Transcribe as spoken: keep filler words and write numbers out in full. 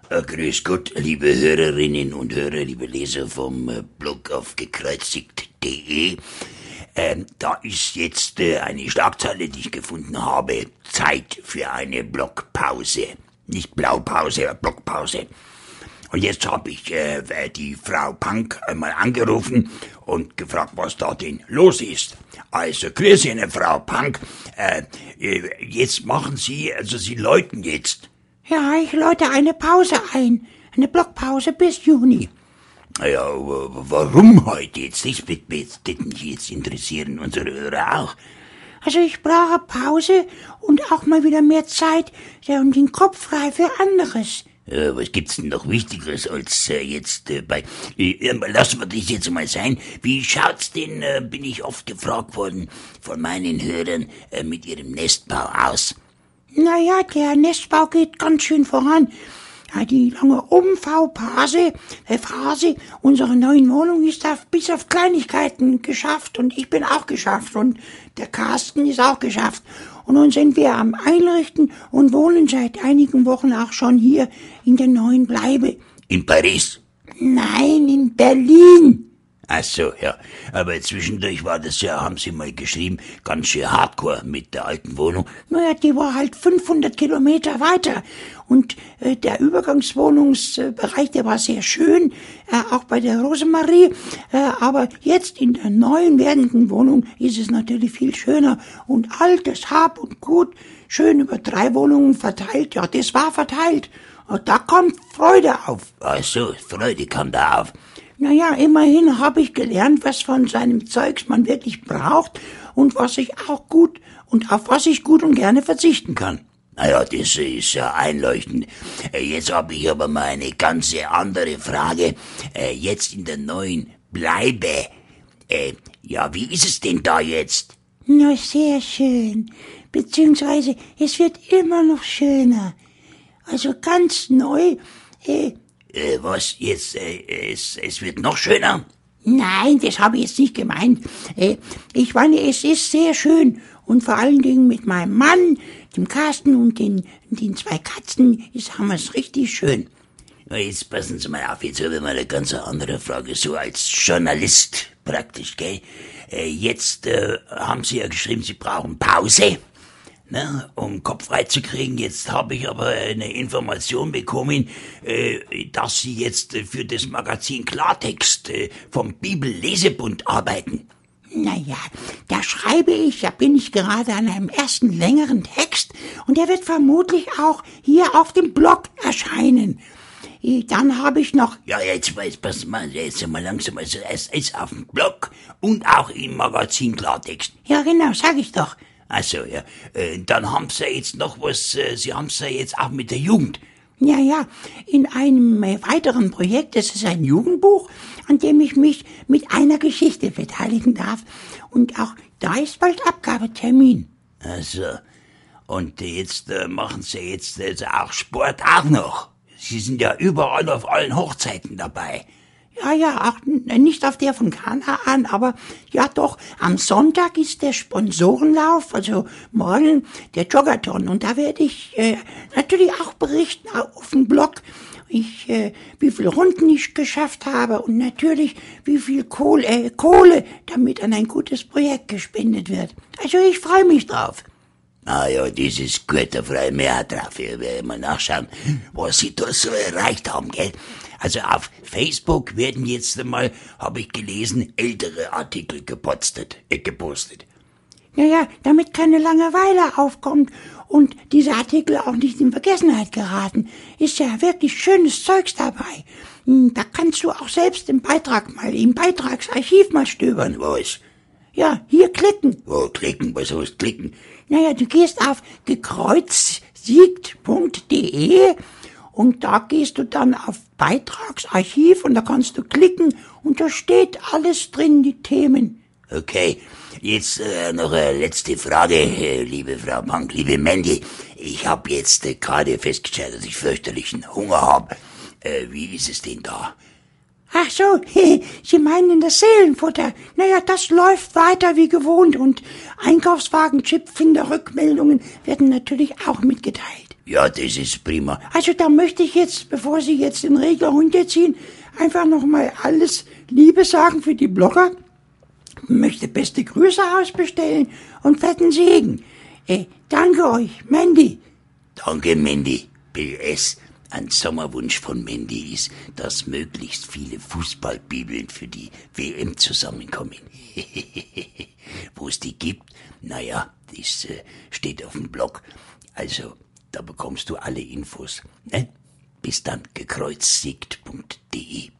Äh, grüß Gott, liebe Hörerinnen und Hörer, liebe Leser vom äh, Blog auf gekreuzigt punkt de. Ähm, da ist jetzt äh, eine Schlagzeile, die ich gefunden habe. Zeit für eine Blogpause. Nicht Blaupause, aber Blogpause. Und jetzt habe ich äh, die Frau Pank einmal angerufen und gefragt, was da denn los ist. Also, grüß Ihnen, Frau Pank. Äh, jetzt machen Sie, also Sie läuten jetzt. Ja, ich läute eine Pause ein. Eine Blogpause bis Juni. Ja, warum heute jetzt? Das wird mich jetzt interessieren, unsere Hörer auch. Also ich brauche Pause und auch mal wieder mehr Zeit ja, und den Kopf frei für anderes. Ja, was gibt's denn noch Wichtigeres als äh, jetzt äh, bei... Äh, lassen wir das jetzt mal sein. Wie schaut's denn, äh, bin ich oft gefragt worden von meinen Hörern, äh, mit ihrem Nestbau aus? Naja, der Nestbau geht ganz schön voran. Ja, die lange Umbauphase, äh, Phase unserer neuen Wohnung ist auf, bis auf Kleinigkeiten geschafft und ich bin auch geschafft und der Carsten ist auch geschafft. Und nun sind wir am Einrichten und wohnen seit einigen Wochen auch schon hier in der neuen Bleibe. In Paris? Nein, in Berlin. Ach so, ja. Aber zwischendurch war das ja, haben Sie mal geschrieben, ganz schön hardcore mit der alten Wohnung. Naja, die war halt fünfhundert Kilometer weiter. Und äh, der Übergangswohnungsbereich, der war sehr schön, äh, auch bei der Rosemarie. Äh, aber jetzt in der neuen werdenden Wohnung ist es natürlich viel schöner. Und altes Hab und Gut, schön über drei Wohnungen verteilt. Ja, das war verteilt. Und da kommt Freude auf. Ach so, Freude kam da auf. Naja, immerhin habe ich gelernt, was von seinem Zeugs man wirklich braucht und was ich auch gut und auf was ich gut und gerne verzichten kann. Naja, das ist ja einleuchtend. Jetzt habe ich aber mal eine ganz andere Frage. Jetzt in der neuen Bleibe. Ja, wie ist es denn da jetzt? Na, sehr schön. Beziehungsweise, es wird immer noch schöner. Also ganz neu, äh, Äh, was jetzt? Äh, es, es wird noch schöner? Nein, das habe ich jetzt nicht gemeint. Äh, ich meine, es ist sehr schön. Und vor allen Dingen mit meinem Mann, dem Carsten und den, den zwei Katzen, ist, haben wir es richtig schön. Jetzt passen Sie mal auf, jetzt habe ich mal eine ganz andere Frage. So als Journalist praktisch, gell? Äh, jetzt äh, haben Sie ja geschrieben, Sie brauchen Pause. Ne, um Kopf frei zu kriegen. Jetzt habe ich aber eine Information bekommen, äh, dass Sie jetzt äh, für das Magazin Klartext äh, vom Bibellesebund arbeiten. Naja, da schreibe ich, da bin ich gerade an einem ersten längeren Text und der wird vermutlich auch hier auf dem Blog erscheinen. Dann habe ich noch... Ja, jetzt weiß, pass mal, jetzt mal langsam, also es ist auf dem Blog und auch im Magazin Klartext. Ja, genau, sag ich doch. Also ja, äh, dann haben Sie jetzt noch was, äh, Sie haben es ja jetzt auch mit der Jugend. Ja, ja, in einem äh, weiteren Projekt, das ist ein Jugendbuch, an dem ich mich mit einer Geschichte beteiligen darf. Und auch da ist bald Abgabetermin. Also, und jetzt äh, machen Sie jetzt also auch Sport auch noch. Sie sind ja überall auf allen Hochzeiten dabei. Ja, ja, auch nicht auf der von Kanaan, aber ja doch, am Sonntag ist der Sponsorenlauf, also morgen der Joggathon. Und da werde ich äh, natürlich auch berichten auf dem Blog, ich, äh, wie viele Runden ich geschafft habe und natürlich wie viel Kohle, äh, Kohle damit an ein gutes Projekt gespendet wird. Also ich freue mich drauf. Ah ja, das ist gut, da freue ich mich auch drauf. Ich werde mal nachschauen, was Sie da so erreicht haben, gell? Also auf Facebook werden jetzt einmal, habe ich gelesen, ältere Artikel gepostet. Äh, gepostet. Naja, damit keine Langeweile aufkommt und diese Artikel auch nicht in Vergessenheit geraten, ist ja wirklich schönes Zeugs dabei. Da kannst du auch selbst im Beitrag mal, im Beitragsarchiv mal stöbern. Was? Ja, hier klicken. Wo klicken? Was heißt klicken? Naja, du gehst auf gekreuzigt punkt de und da gehst du dann auf Beitragsarchiv und da kannst du klicken und da steht alles drin, die Themen. Okay, jetzt äh, noch eine letzte Frage, äh, liebe Frau Pank, liebe Mandy. Ich habe jetzt äh, gerade festgestellt, dass ich fürchterlichen Hunger habe. Äh, wie ist es denn da? Ach so, Sie meinen das Seelenfutter. Naja, das läuft weiter wie gewohnt und Einkaufswagen, Chipfinder, Rückmeldungen werden natürlich auch mitgeteilt. Ja, das ist prima. Also da möchte ich jetzt, bevor Sie jetzt den Regler runterziehen, einfach nochmal alles Liebe sagen für die Blogger. Möchte beste Grüße ausbestellen und fetten Segen. Äh, danke euch, Mandy. Danke, Mandy. P S. Ein Sommerwunsch von Mandy ist, dass möglichst viele Fußballbibeln für die W M zusammenkommen. Wo es die gibt, naja, das äh, steht auf dem Blog. Also, da bekommst du alle Infos. Ne? Bis dann, gekreuzigt punkt de.